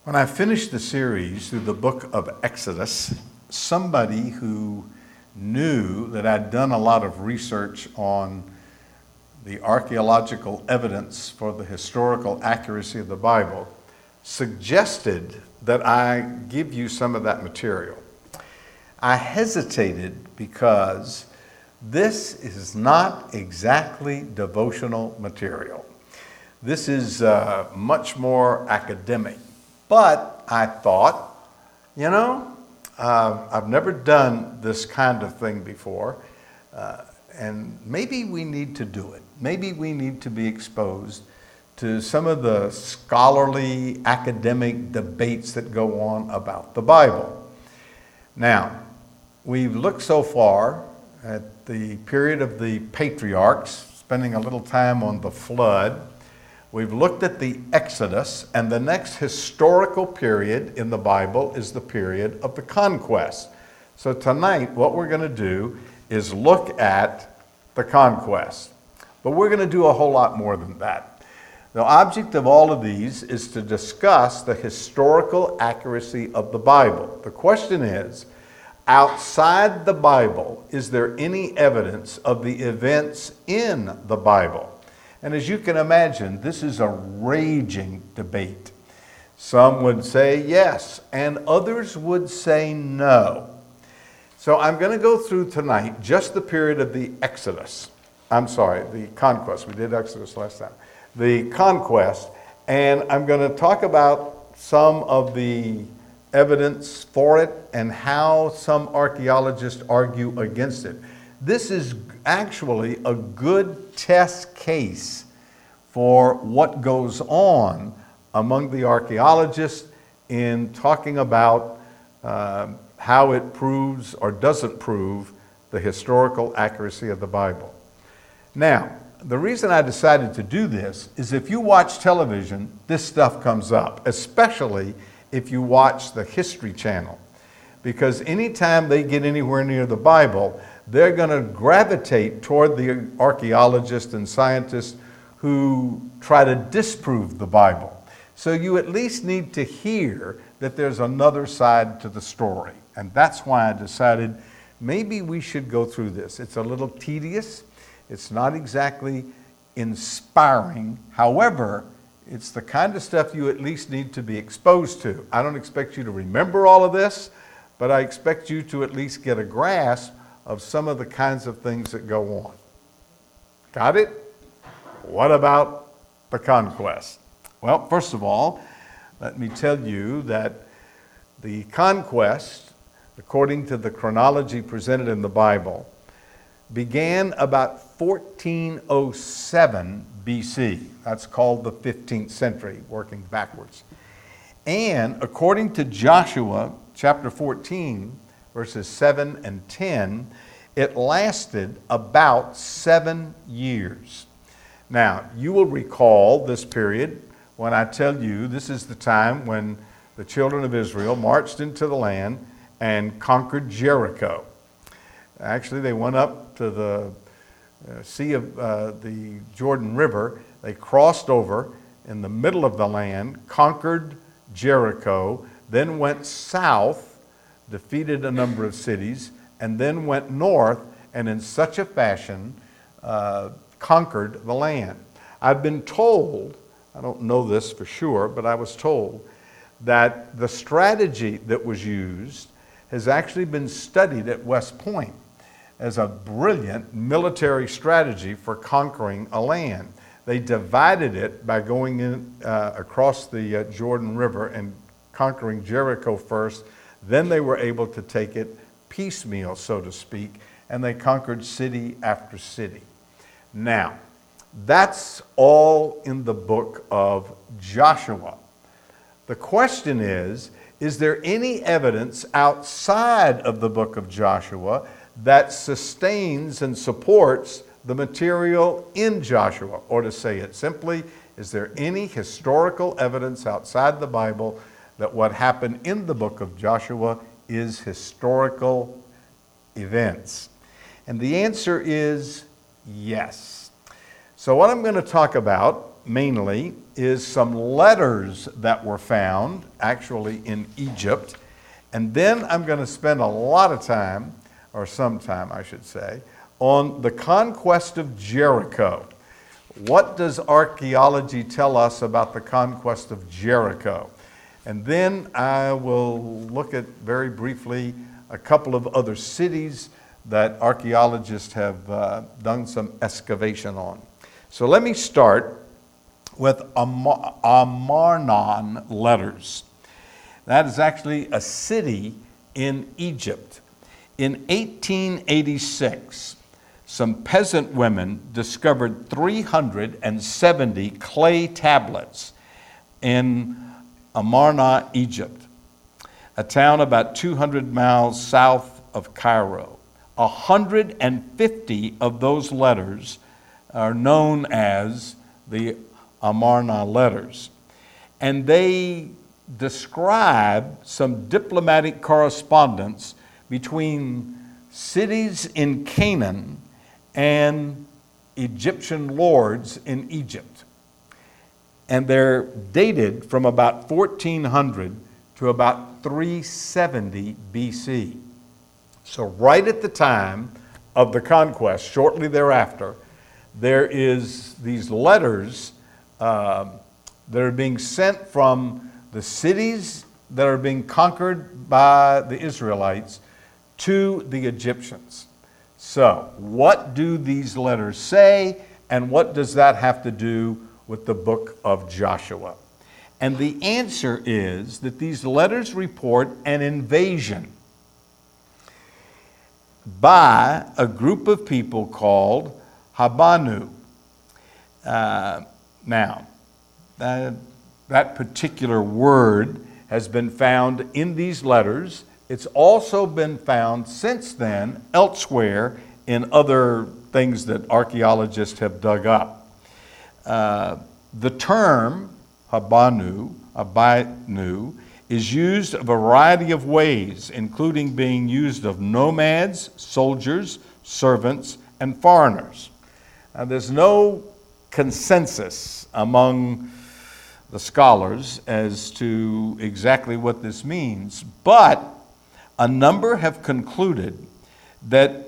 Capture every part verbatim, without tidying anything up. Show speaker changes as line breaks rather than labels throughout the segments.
When I finished the series through the book of Exodus, somebody who knew that I'd done a lot of research on the archaeological evidence for the historical accuracy of the Bible suggested that I give you some of that material. I hesitated because this is not exactly devotional material. This is uh, much more academic. But I thought, you know, uh, I've never done this kind of thing before, uh, and maybe we need to do it. Maybe we need to be exposed to some of the scholarly academic debates that go on about the Bible. Now, we've looked so far at the period of the patriarchs, spending a little time on the flood. We've looked at the Exodus, and the next historical period in the Bible is the period of the conquest. So tonight, what we're going to do is look at the conquest. But we're going to do a whole lot more than that. The object of all of these is to discuss the historical accuracy of the Bible. The question is, outside the Bible, is there any evidence of the events in the Bible? And as you can imagine, this is a raging debate. Some would say yes, and others would say no. So I'm going to go through tonight just the period of the Exodus. I'm sorry, the conquest. We did Exodus last time. The conquest, and I'm going to talk about some of the evidence for it and how some archaeologists argue against it. This is actually a good test case for what goes on among the archaeologists in talking about uh, how it proves or doesn't prove the historical accuracy of the Bible. Now, the reason I decided to do this is if you watch television, this stuff comes up, especially if you watch the History Channel. Because anytime they get anywhere near the Bible, they're going to gravitate toward the archaeologists and scientists who try to disprove the Bible. So you at least need to hear that there's another side to the story. And that's why I decided maybe we should go through this. It's a little tedious. It's not exactly inspiring. However, it's the kind of stuff you at least need to be exposed to. I don't expect you to remember all of this, but I expect you to at least get a grasp of some of the kinds of things that go on. Got it? What about the conquest? Well, first of all, let me tell you that the conquest, according to the chronology presented in the Bible, began about fourteen oh seven B C. That's called the fifteenth century, working backwards. And according to Joshua chapter fourteen, verses seven and ten, it lasted about seven years. Now, you will recall this period when I tell you this is the time when the children of Israel marched into the land and conquered Jericho. Actually, they went up to the uh, sea of uh, the Jordan River. They crossed over in the middle of the land, conquered Jericho, then went south, defeated a number of cities, and then went north, and in such a fashion uh, conquered the land. I've been told, I don't know this for sure, but I was told that the strategy that was used has actually been studied at West Point as a brilliant military strategy for conquering a land. They divided it by going in uh, across the uh, Jordan River and conquering Jericho first. Then they were able to take it piecemeal, so to speak, and they conquered city after city. Now, that's all in the book of Joshua. The question is, is there any evidence outside of the book of Joshua that sustains and supports the material in Joshua? Or to say it simply, is there any historical evidence outside the Bible that what happened in the book of Joshua is historical events? And the answer is yes. So what I'm going to talk about mainly is some letters that were found actually in Egypt. And then I'm going to spend a lot of time, or some time I should say, on the conquest of Jericho. What does archaeology tell us about the conquest of Jericho? And then I will look at very briefly a couple of other cities that archaeologists have uh, done some excavation on. So let me start with Amar- Amarnan letters. That is actually a city in Egypt. In eighteen eighty-six, some peasant women discovered three hundred seventy clay tablets in Amarna, Egypt, a town about two hundred miles south of Cairo. one hundred fifty of those letters are known as the Amarna letters. And they describe some diplomatic correspondence between cities in Canaan and Egyptian lords in Egypt. And they're dated from about fourteen hundred to about three seventy B C. So right at the time of the conquest, shortly thereafter, there is these letters uh, that are being sent from the cities that are being conquered by the Israelites to the Egyptians. So what do these letters say, and what does that have to do with the book of Joshua? And the answer is that these letters report an invasion by a group of people called Habanu. Uh, now, uh, that particular word has been found in these letters. It's also been found since then elsewhere in other things that archaeologists have dug up. Uh, the term Habanu, Abinu, is used a variety of ways, including being used of nomads, soldiers, servants, and foreigners. Now, there's no consensus among the scholars as to exactly what this means, but a number have concluded that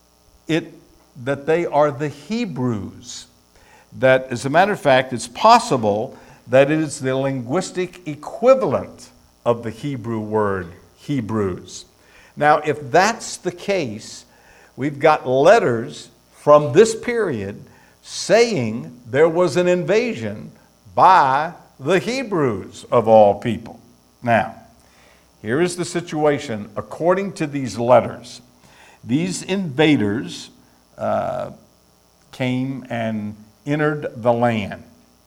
it that they are the Hebrews. That, as a matter of fact, it's possible that it is the linguistic equivalent of the Hebrew word Hebrews. Now, if that's the case, we've got letters from this period saying there was an invasion by the Hebrews of all people. Now, here is the situation according to these letters. These invaders uh, came and entered the land.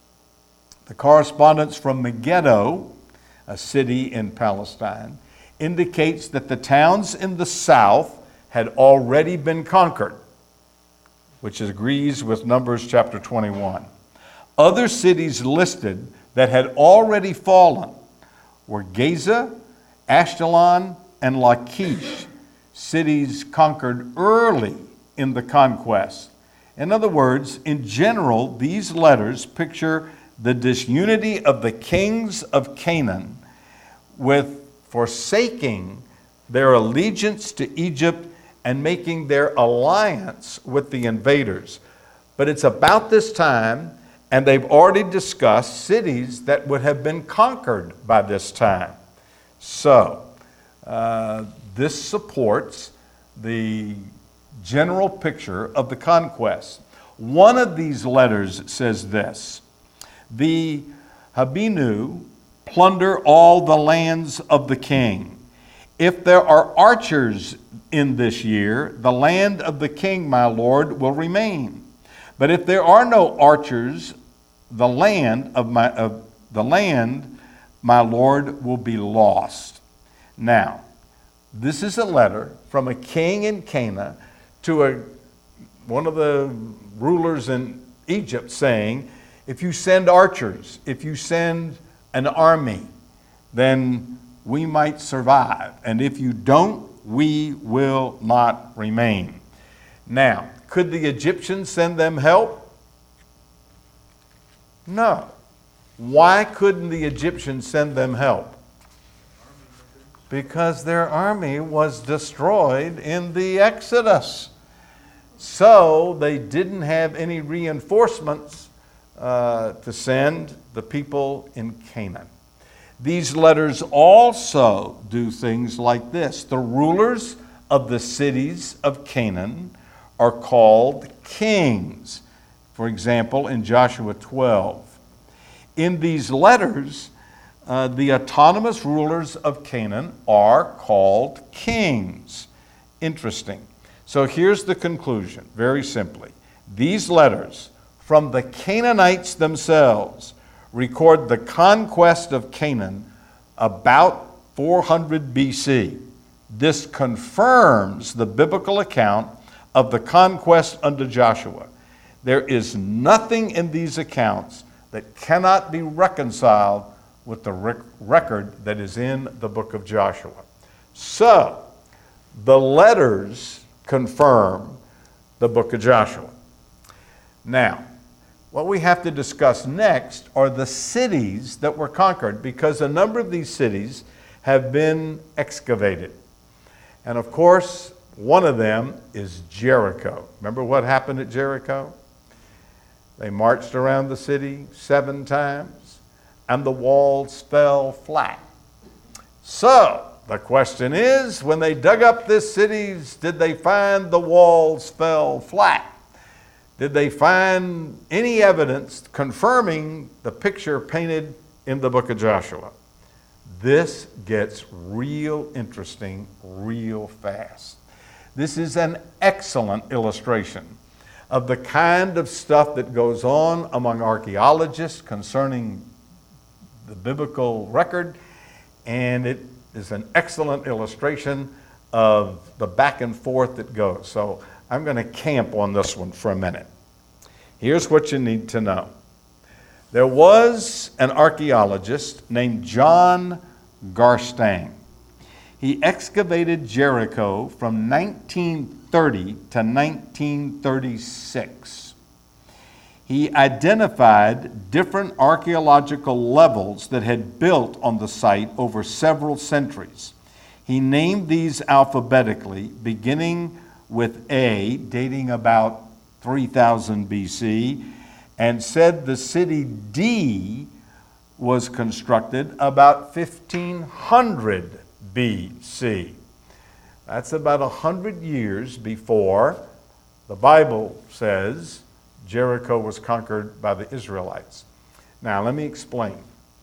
The correspondence from Megiddo, a city in Palestine, indicates that the towns in the south had already been conquered, which agrees with Numbers chapter twenty-one. Other cities listed that had already fallen were Gaza, Ashkelon, and Lachish, cities conquered early in the conquest. In other words, in general, these letters picture the disunity of the kings of Canaan with forsaking their allegiance to Egypt and making their alliance with the invaders. But it's about this time, and they've already discussed cities that would have been conquered by this time. So, uh, this supports the general picture of the conquest. One of these letters says this: the Habinu plunder all the lands of the king. If there are archers in this year, the land of the king, my lord, will remain. But if there are no archers, the land of my of the land, my lord, will be lost. Now, this is a letter from a king in Canaan to a one of the rulers in Egypt saying, if you send archers, if you send an army, then we might survive. And if you don't, we will not remain. Now, could the Egyptians send them help? No. Why couldn't the Egyptians send them help? Because their army was destroyed in the Exodus. So they didn't have any reinforcements uh, to send the people in Canaan. These letters also do things like this. The rulers of the cities of Canaan are called kings. For example, in Joshua twelve. In these letters, uh, the autonomous rulers of Canaan are called kings. Interesting. So here's the conclusion, very simply. These letters from the Canaanites themselves record the conquest of Canaan about four hundred B C. This confirms the biblical account of the conquest under Joshua. There is nothing in these accounts that cannot be reconciled with the rec- record that is in the book of Joshua. So, the letters confirm the book of Joshua. Now, what we have to discuss next are the cities that were conquered, because a number of these cities have been excavated. And of course, one of them is Jericho. Remember what happened at Jericho? They marched around the city seven times, and the walls fell flat. So, the question is, when they dug up these cities, did they find the walls fell flat? Did they find any evidence confirming the picture painted in the book of Joshua? This gets real interesting real fast. This is an excellent illustration of the kind of stuff that goes on among archaeologists concerning the biblical record, and it is an excellent illustration of the back and forth that goes. So I'm going to camp on this one for a minute. Here's what you need to know. There was an archaeologist named John Garstang. He excavated Jericho from nineteen thirty to nineteen thirty-six. He identified different archaeological levels that had built on the site over several centuries. He named these alphabetically, beginning with A, dating about three thousand B C, and said the city D was constructed about fifteen hundred B C. That's about one hundred years before the Bible says Jericho was conquered by the Israelites. Now, let me explain.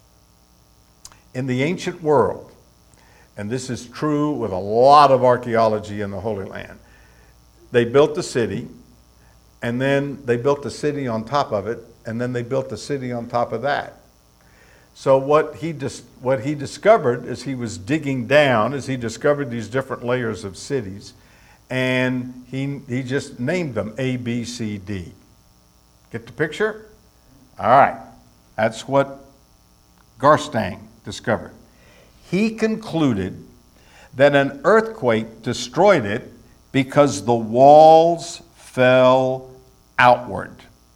In the ancient world, and this is true with a lot of archaeology in the Holy Land, they built the city, and then they built a city on top of it, and then they built a city on top of that. So what he dis- what he discovered as he was digging down, is he discovered these different layers of cities, and he he just named them A, B, C, D. Get the picture? All right. That's what Garstang discovered. He concluded that an earthquake destroyed it because the walls fell outward.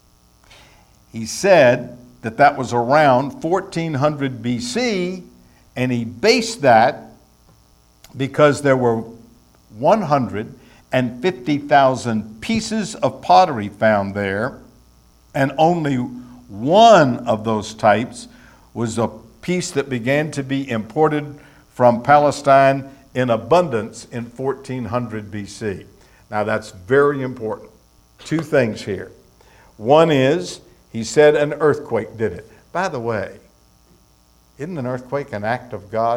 He said that that was around fourteen hundred B C, and he based that because there were one hundred fifty thousand pieces of pottery found there, and only one of those types was a piece that began to be imported from Palestine in abundance in fourteen hundred B C. Now that's very important. Two things here. One is, he said an earthquake did it. By the way, isn't an earthquake an act of God?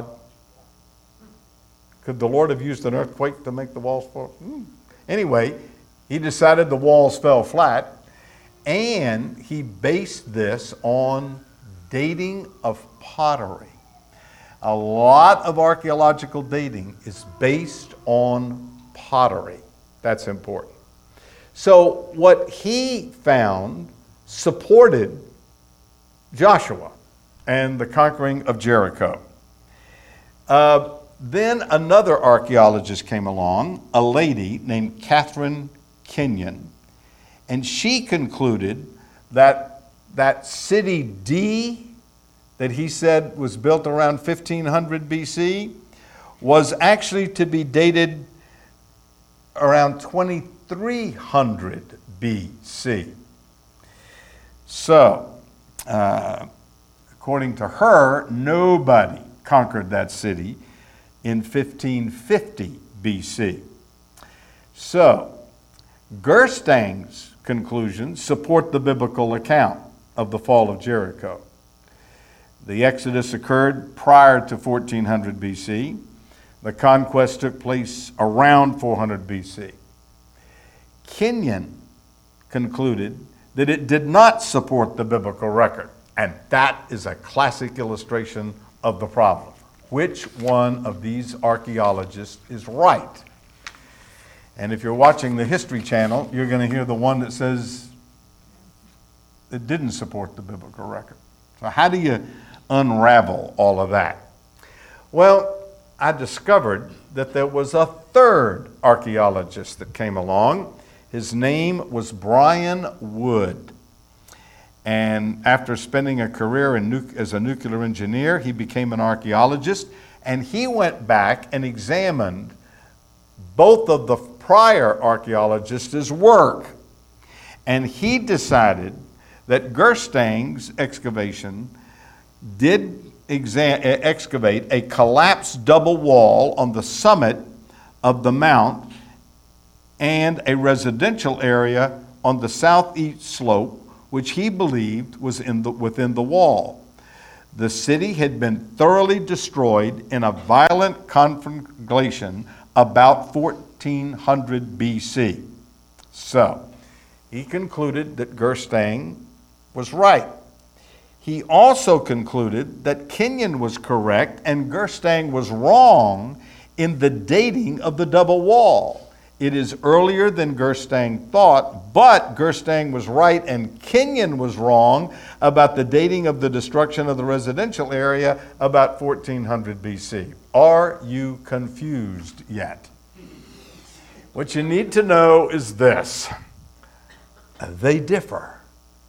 Could the Lord have used an earthquake to make the walls fall? Hmm. Anyway, he decided the walls fell flat, and he based this on dating of pottery. A lot of archaeological dating is based on pottery. That's important. So what he found supported Joshua and the conquering of Jericho. Uh, then another archaeologist came along, a lady named Catherine Kenyon, and she concluded that that city D that he said was built around fifteen hundred B C was actually to be dated around twenty-three hundred B C. So, uh, according to her, nobody conquered that city in fifteen fifty B C. So, Gerstang's conclusions support the biblical account of the fall of Jericho. The Exodus occurred prior to fourteen hundred B C. The conquest took place around four hundred B C. Kenyon concluded that it did not support the biblical record, and that is a classic illustration of the problem. Which one of these archaeologists is right? And if you're watching the History Channel, you're going to hear the one that says it didn't support the biblical record. So how do you unravel all of that? Well, I discovered that there was a third archaeologist that came along. His name was Brian Wood. And after spending a career in nu- as a nuclear engineer, he became an archaeologist, and he went back and examined both of the prior archaeologists' work. And he decided that Gerstang's excavation did exa- excavate a collapsed double wall on the summit of the mount and a residential area on the southeast slope, which he believed was in the, within the wall. The city had been thoroughly destroyed in a violent conflagration about fourteen hundred B C. So, he concluded that Gerstang was right. He also concluded that Kenyon was correct and Gerstang was wrong in the dating of the double wall. It is earlier than Gerstang thought, but Gerstang was right and Kenyon was wrong about the dating of the destruction of the residential area about fourteen hundred B C. Are you confused yet? What you need to know is this: they differ.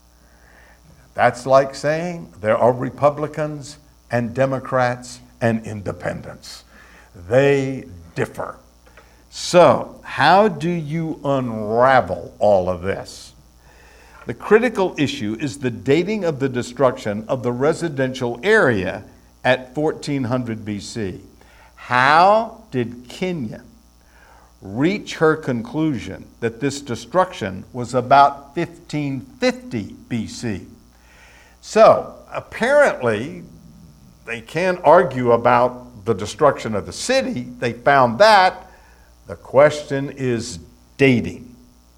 That's like saying there are Republicans and Democrats and independents. They differ. So, how do you unravel all of this? The critical issue is the dating of the destruction of the residential area at fourteen hundred B C. How did Kenyon reach her conclusion that this destruction was about fifteen fifty B C? So, apparently, they can't argue about the destruction of the city. They found that. The question is dating.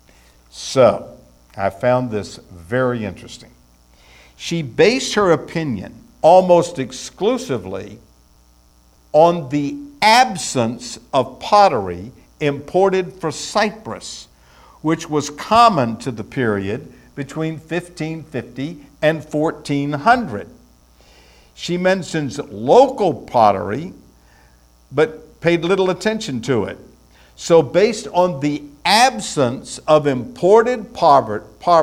So, I found this very interesting. She based her opinion almost exclusively on the absence of pottery imported from Cyprus, which was common to the period between fifteen fifty and fourteen hundred. She mentions local pottery, but paid little attention to it. So based on the absence of imported pottery,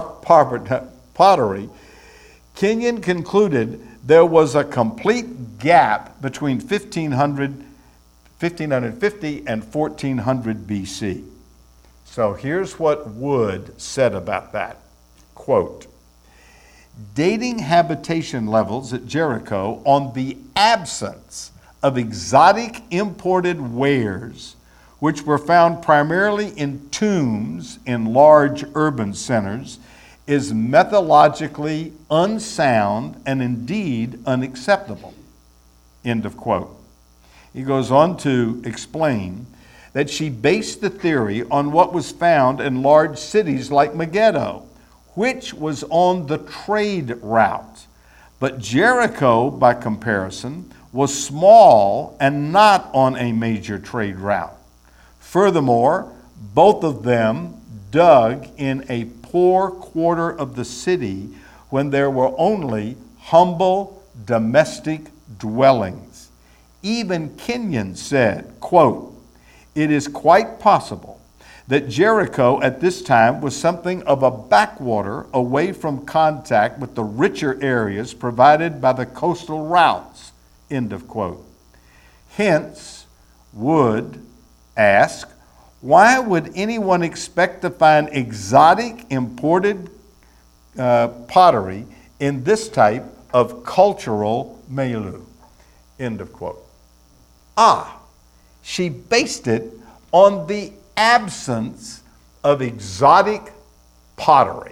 Kenyon concluded there was a complete gap between fifteen hundred, fifteen fifty and fourteen hundred B C. So here's what Wood said about that. Quote, dating habitation levels at Jericho on the absence of exotic imported wares, which were found primarily in tombs in large urban centers, is methodologically unsound and indeed unacceptable. End of quote. He goes on to explain that she based the theory on what was found in large cities like Megiddo, which was on the trade route. But Jericho, by comparison, was small and not on a major trade route. Furthermore, both of them dug in a poor quarter of the city when there were only humble domestic dwellings. Even Kenyon said, quote, it is quite possible that Jericho at this time was something of a backwater away from contact with the richer areas provided by the coastal routes, end of quote. Hence, Wood asked, why would anyone expect to find exotic imported uh, pottery in this type of cultural milieu, end of quote. Ah, she based it on the absence of exotic pottery.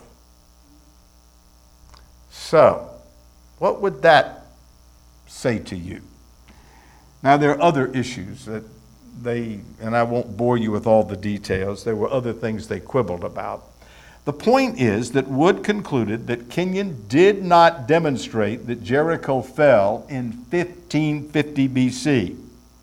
So, what would that say to you? Now, there are other issues that they, and I won't bore you with all the details, there were other things they quibbled about. The point is that Wood concluded that Kenyon did not demonstrate that Jericho fell in fifteen fifty B C.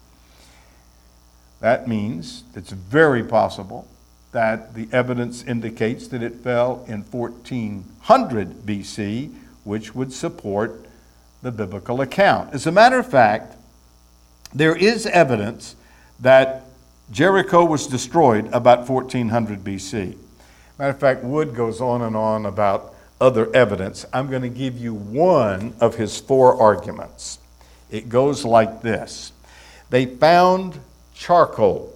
That means it's very possible that the evidence indicates that it fell in fourteen hundred B C, which would support the biblical account. As a matter of fact, there is evidence that Jericho was destroyed about fourteen hundred B C. Matter of fact, Wood goes on and on about other evidence. I'm going to give you one of his four arguments. It goes like this. They found charcoal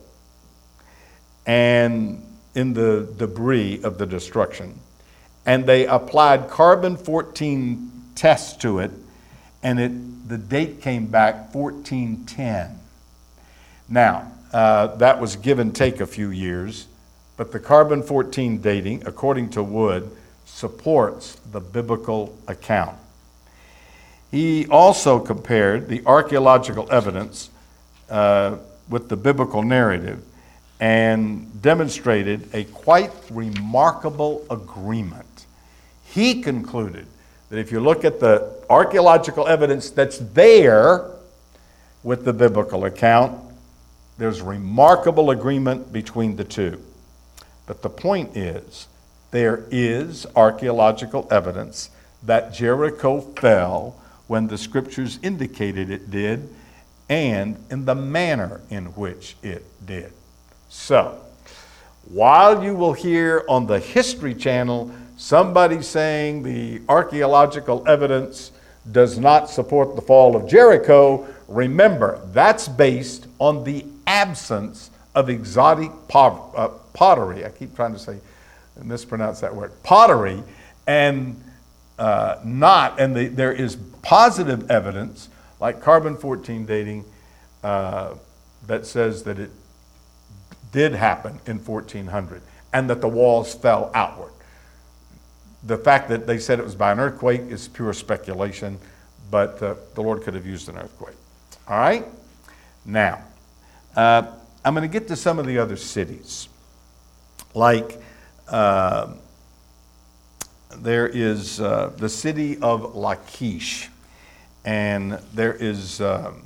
and in the debris of the destruction, and they applied carbon fourteen tests to it, and it the date came back fourteen ten. Now, uh, that was give and take a few years, but the carbon fourteen dating, according to Wood, supports the biblical account. He also compared the archaeological evidence uh, with the biblical narrative and demonstrated a quite remarkable agreement. He concluded that if you look at the archaeological evidence that's there with the biblical account, there's remarkable agreement between the two. But the point is, there is archaeological evidence that Jericho fell when the scriptures indicated it did, and in the manner in which it did. So, while you will hear on the History Channel somebody saying the archaeological evidence does not support the fall of Jericho, remember, that's based on the absence of exotic pot, uh, pottery. I keep trying to say, mispronounce that word, pottery, and uh, not, and the, there is positive evidence, like carbon fourteen dating, uh, that says that it did happen in fourteen hundred, and that the walls fell outward. The fact that they said it was by an earthquake is pure speculation, but uh, the Lord could have used an earthquake. All right? Now, uh, I'm going to get to some of the other cities. Like, uh, there is uh, the city of Lachish, and there is um,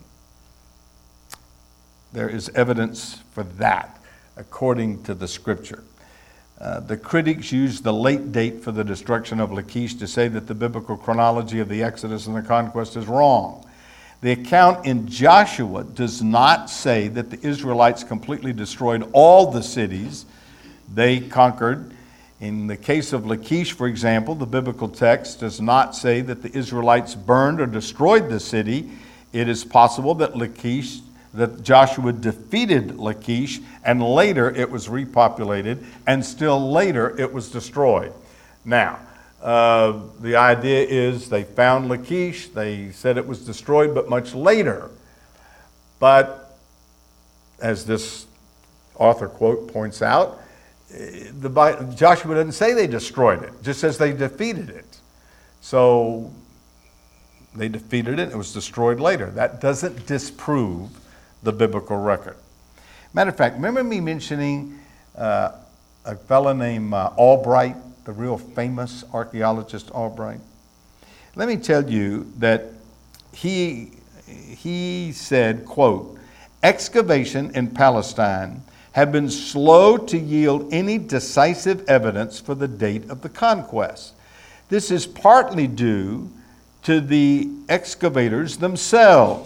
there is evidence for that, according to the scripture. Uh, the critics use the late date for the destruction of Lachish to say that the biblical chronology of the Exodus and the conquest is wrong. The account in Joshua does not say that the Israelites completely destroyed all the cities they conquered. In the case of Lachish, for example, the biblical text does not say that the Israelites burned or destroyed the city. It is possible that Lachish, that Joshua defeated Lachish, and later it was repopulated, and still later it was destroyed. Now, uh, the idea is they found Lachish, they said it was destroyed, but much later. But, as this author quote points out, the Joshua doesn't say they destroyed it, just says they defeated it. So, they defeated it, it was destroyed later. That doesn't disprove the biblical record. Matter of fact, remember me mentioning uh, a fellow named uh, Albright, the real famous archaeologist Albright? Let me tell you that he, he said, quote, excavation in Palestine have been slow to yield any decisive evidence for the date of the conquest. This is partly due to the excavators themselves,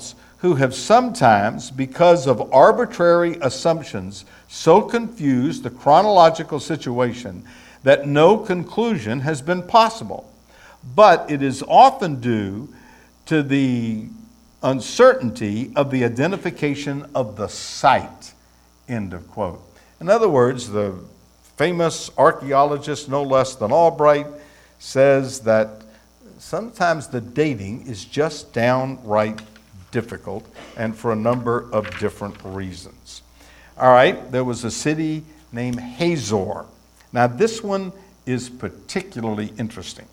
who have sometimes, because of arbitrary assumptions, so confused the chronological situation that no conclusion has been possible. But it is often due to the uncertainty of the identification of the site, end of quote. In other words, the famous archaeologist, no less than Albright, says that sometimes the dating is just downright difficult, and for a number of different reasons. All right, there was a city named Hazor. Now, this one is particularly interesting.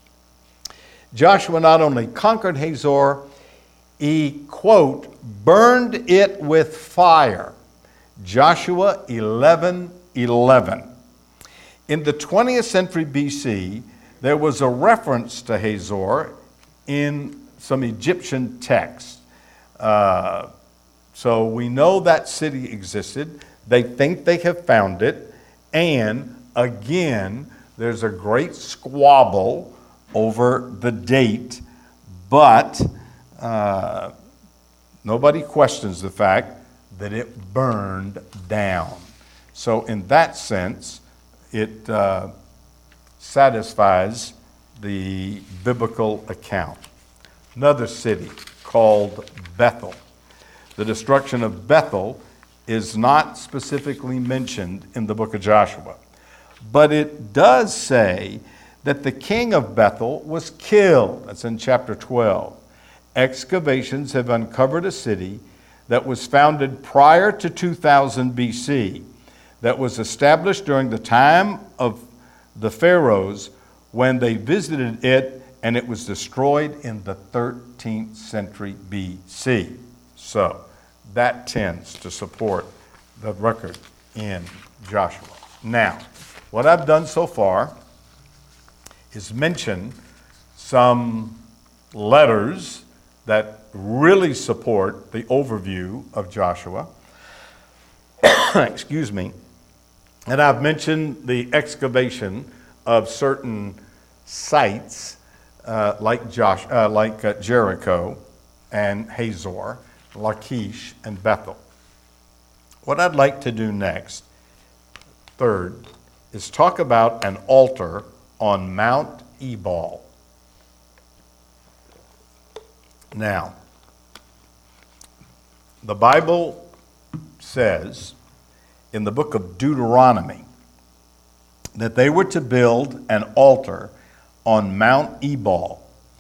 Joshua not only conquered Hazor, he, quote, burned it with fire. Joshua eleven eleven. In the twentieth century B C, there was a reference to Hazor in some Egyptian texts. Uh, so we know that city existed. They think they have found it. And again, there's a great squabble over the date, but uh, nobody questions the fact that it burned down. So in that sense, it uh, satisfies the biblical account. Another city called Bethel. The destruction of Bethel is not specifically mentioned in the book of Joshua, but it does say that the king of Bethel was killed. That's in chapter twelve. Excavations have uncovered a city that was founded prior to two thousand B C, that was established during the time of the pharaohs when they visited it, and it was destroyed in the thirteenth century B C. So that tends to support the record in Joshua. Now, what I've done so far is mention some letters that really support the overview of Joshua. Excuse me. And I've mentioned the excavation of certain sites uh, like Josh, uh, like uh, Jericho and Hazor, Lachish and Bethel. What I'd like to do next, third, is talk about an altar on Mount Ebal. Now, the Bible says in the book of Deuteronomy that they were to build an altar on Mount Ebal.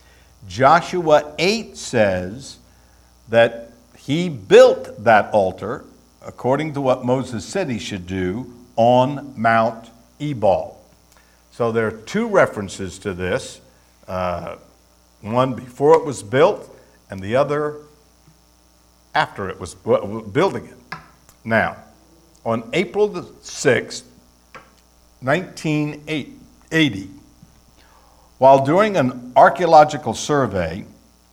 Joshua eight says that he built that altar according to what Moses said he should do on Mount Ebal. So there are two references to this, uh, one before it was built and the other after it was building it. Now, on April the sixth, nineteen eighty, while doing an archaeological survey,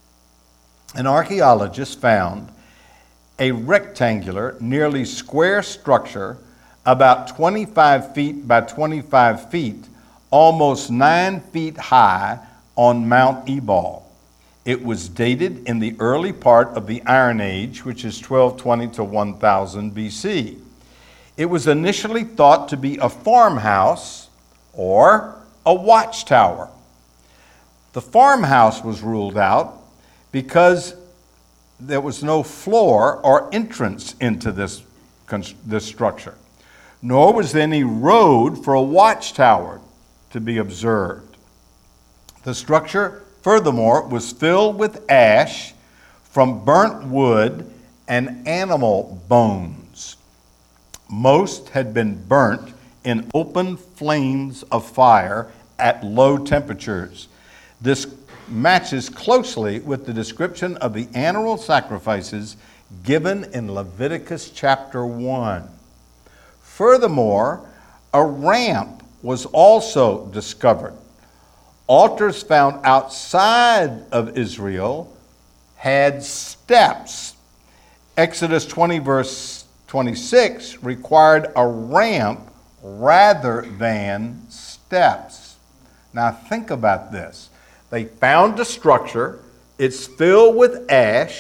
an archaeologist found a rectangular, nearly square structure about twenty-five feet by twenty-five feet, almost nine feet high on Mount Ebal. It was dated in the early part of the Iron Age, which is twelve twenty to one thousand B C. It was initially thought to be a farmhouse or a watchtower. The farmhouse was ruled out because there was no floor or entrance into this, this structure, nor was there any road for a watchtower to be observed. The structure, furthermore, was filled with ash from burnt wood and animal bones. Most had been burnt in open flames of fire at low temperatures. This matches closely with the description of the animal sacrifices given in Leviticus chapter one. Furthermore, a ramp was also discovered. Altars found outside of Israel had steps. Exodus twenty, verse twenty-six required a ramp rather than steps. Now think about this. They found a structure, it's filled with ash,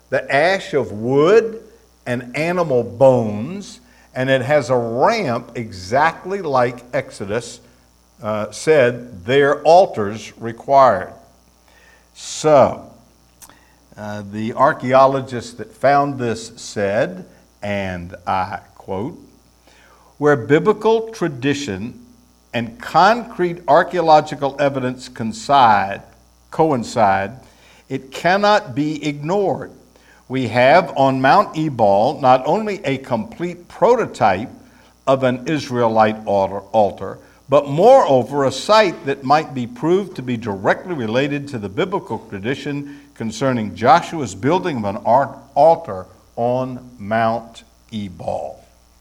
the ash of wood and animal bones, and it has a ramp exactly like Exodus uh, said their altars required. So, uh, the archaeologist that found this said, and I quote, "Where biblical tradition and concrete archaeological evidence coincide, coincide, it cannot be ignored. We have on Mount Ebal not only a complete prototype of an Israelite altar, altar, but moreover a site that might be proved to be directly related to the biblical tradition concerning Joshua's building of an altar on Mount Ebal."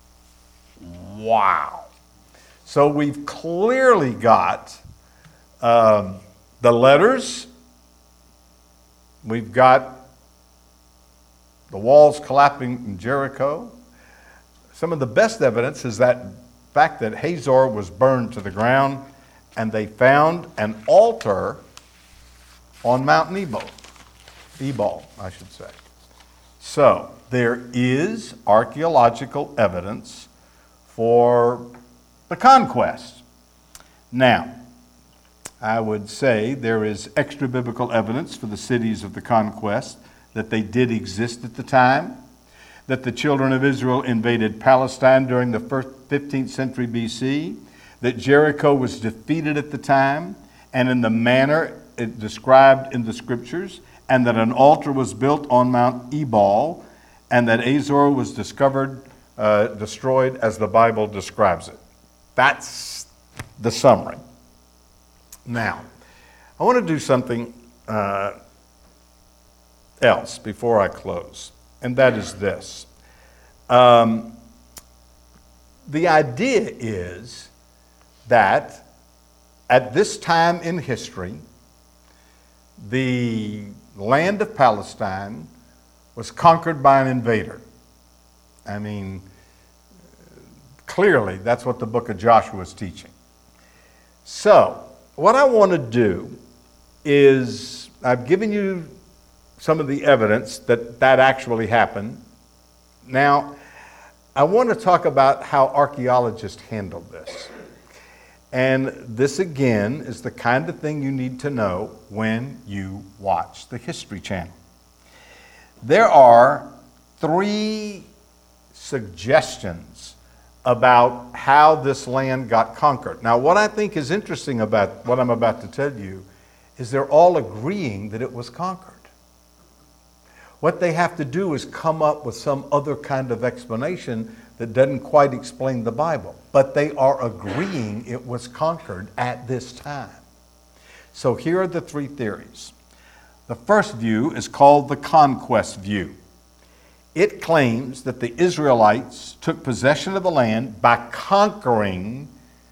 Wow. So we've clearly got um, the letters, we've got the walls collapsing in Jericho. Some of the best evidence is that fact that Hazor was burned to the ground, and they found an altar on Mount Ebal, Ebal, I should say. So there is archaeological evidence for the conquest. Now, I would say there is extra biblical evidence for the cities of the conquest, that they did exist at the time, that the children of Israel invaded Palestine during the first fifteenth century B C, that Jericho was defeated at the time and in the manner it described in the scriptures, and that an altar was built on Mount Ebal, and that Hazor was discovered, uh, destroyed as the Bible describes it. That's the summary. Now, I want to do something uh, else before I close, and that is this. Um, the idea is that at this time in history, the land of Palestine was conquered by an invader. I mean, clearly that's what the book of Joshua is teaching. So, what I want to do is, I've given you some of the evidence that that actually happened. Now, I want to talk about how archaeologists handled this. And this, again, is the kind of thing you need to know when you watch the History Channel. There are three suggestions about how this land got conquered. Now, what I think is interesting about what I'm about to tell you is they're all agreeing that it was conquered. What they have to do is come up with some other kind of explanation that doesn't quite explain the Bible. But they are agreeing it was conquered at this time. So here are the three theories. The first view is called the conquest view. It claims that the Israelites took possession of the land by conquering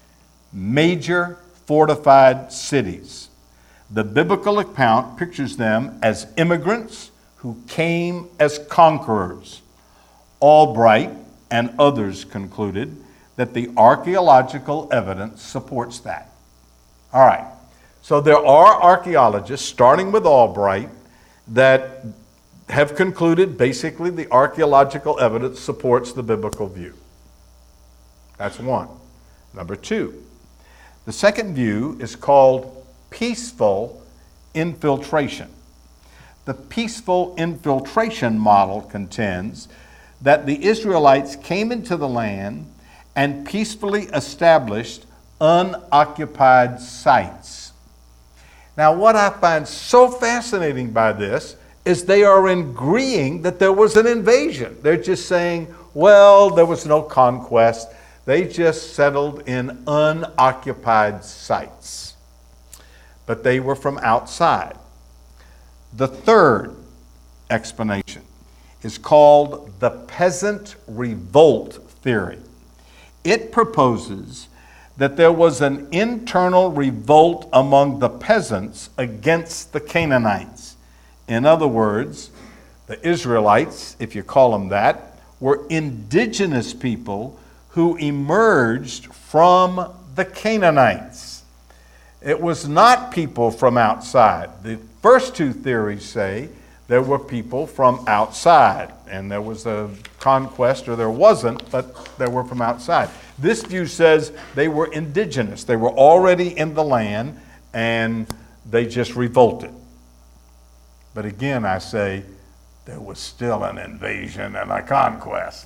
major fortified cities. The biblical account pictures them as immigrants who came as conquerors. Albright and others concluded that the archaeological evidence supports that. All right, so there are archaeologists, starting with Albright, that have concluded basically the archaeological evidence supports the biblical view. That's one. Number two, the second view is called peaceful infiltration. The peaceful infiltration model contends that the Israelites came into the land and peacefully established unoccupied sites. Now, what I find so fascinating by this is they are agreeing that there was an invasion. They're just saying, well, there was no conquest. They just settled in unoccupied sites. But they were from outside. The third explanation is called the peasant revolt theory. It proposes that there was an internal revolt among the peasants against the Canaanites. In other words, the Israelites, if you call them that, were indigenous people who emerged from the Canaanites. It was not people from outside. The first two theories say there were people from outside. And there was a conquest, or there wasn't, but there were from outside. This view says they were indigenous. They were already in the land, and they just revolted. But again, I say, there was still an invasion and a conquest.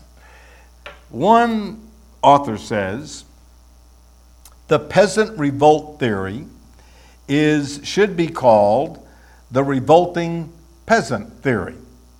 One author says, the peasant revolt theory is should be called the revolting peasant theory,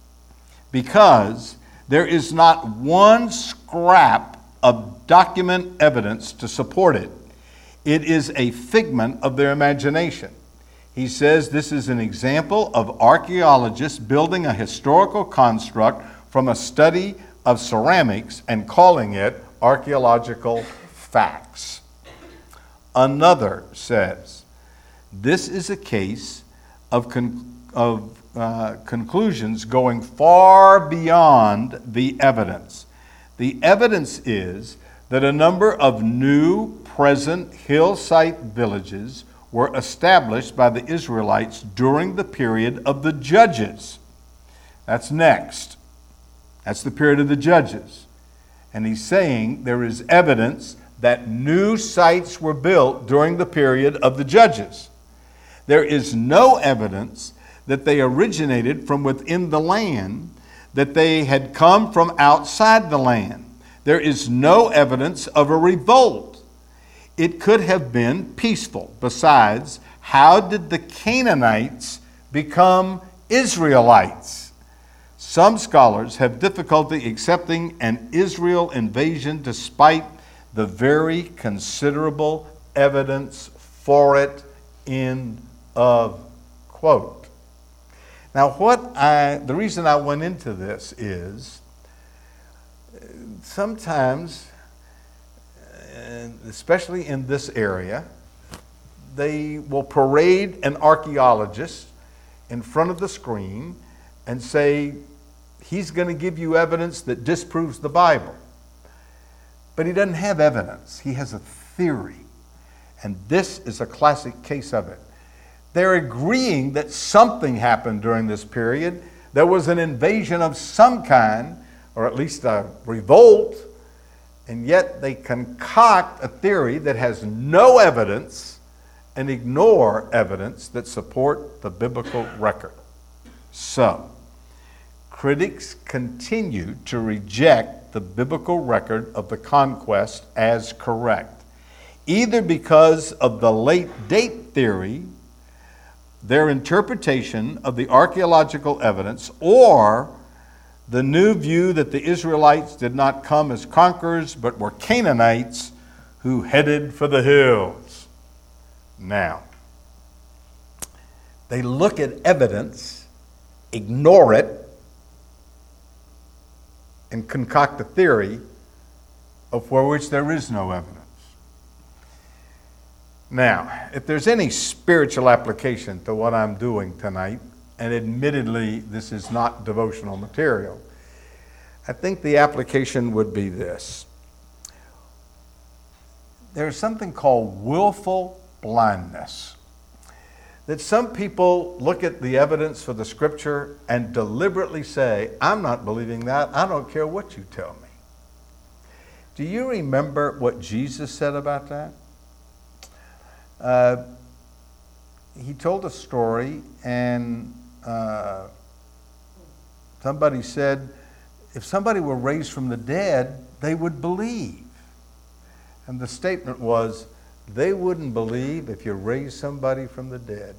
because there is not one scrap of document evidence to support it. It is a figment of their imagination. He says this is an example of archaeologists building a historical construct from a study of ceramics and calling it archaeological facts. Another says, this is a case of, con- of uh, conclusions going far beyond the evidence. The evidence is that a number of new present hillside villages were established by the Israelites during the period of the Judges. That's next. That's the period of the Judges. And he's saying there is evidence that new sites were built during the period of the Judges. There is no evidence that they originated from within the land, that they had come from outside the land. There is no evidence of a revolt. It could have been peaceful. Besides, how did the Canaanites become Israelites? Some scholars have difficulty accepting an Israel invasion despite the very considerable evidence for it, end of quote. Now, what I, the reason I went into this is sometimes, especially in this area, they will parade an archaeologist in front of the screen and say, he's going to give you evidence that disproves the Bible. But he doesn't have evidence. He has a theory. And this is a classic case of it. They're agreeing that something happened during this period. There was an invasion of some kind, or at least a revolt, and yet they concoct a theory that has no evidence and ignore evidence that support the biblical record. So, critics continue to reject the biblical record of the conquest as correct, either because of the late date theory, their interpretation of the archaeological evidence, or the new view that the Israelites did not come as conquerors but were Canaanites who headed for the hills. Now, they look at evidence, ignore it, and concoct a theory of for which there is no evidence. Now, if there's any spiritual application to what I'm doing tonight, and admittedly this is not devotional material, I think the application would be this. There's something called willful blindness. That some people look at the evidence for the scripture and deliberately say, I'm not believing that. I don't care what you tell me. Do you remember what Jesus said about that? Uh, he told a story, and uh, somebody said, if somebody were raised from the dead, they would believe. And the statement was, they wouldn't believe if you raised somebody from the dead.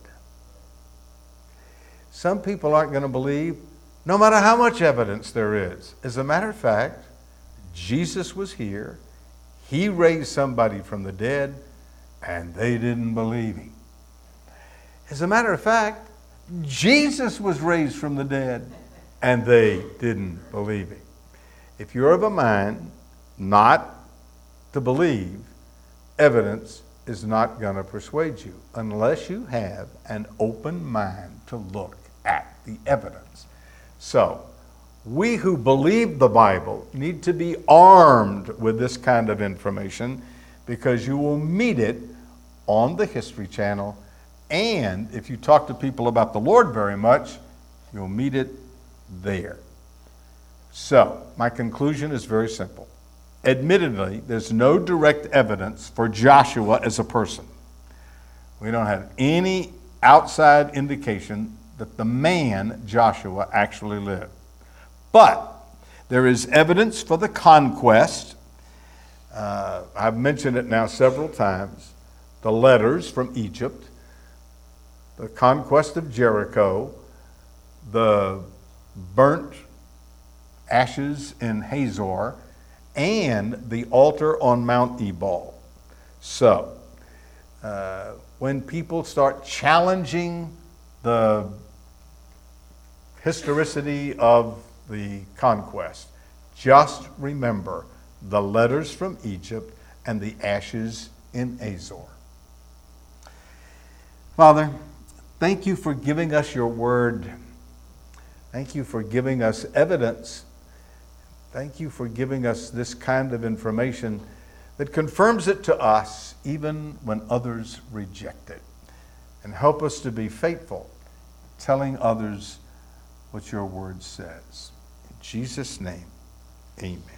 Some people aren't going to believe no matter how much evidence there is. As a matter of fact, Jesus was here. He raised somebody from the dead, and they didn't believe him. As a matter of fact, Jesus was raised from the dead, and they didn't believe him. If you're of a mind not to believe, evidence is not going to persuade you unless you have an open mind to look at the evidence. So, we who believe the Bible need to be armed with this kind of information, because you will meet it on the History Channel, and if you talk to people about the Lord very much, You'll meet it there. So, my conclusion is very simple. Admittedly, there's no direct evidence for Joshua as a person. We don't have any outside indication that the man Joshua actually lived. But there is evidence for the conquest. Uh, I've mentioned it now several times. The letters from Egypt, the conquest of Jericho, the burnt ashes in Hazor, and the altar on Mount Ebal. So, uh, when people start challenging the historicity of the conquest, just remember the letters from Egypt and the ashes in Azor. Father, thank you for giving us your word. Thank you for giving us evidence. Thank you for giving us this kind of information that confirms it to us even when others reject it. And help us to be faithful, telling others what your word says. In Jesus' name, amen.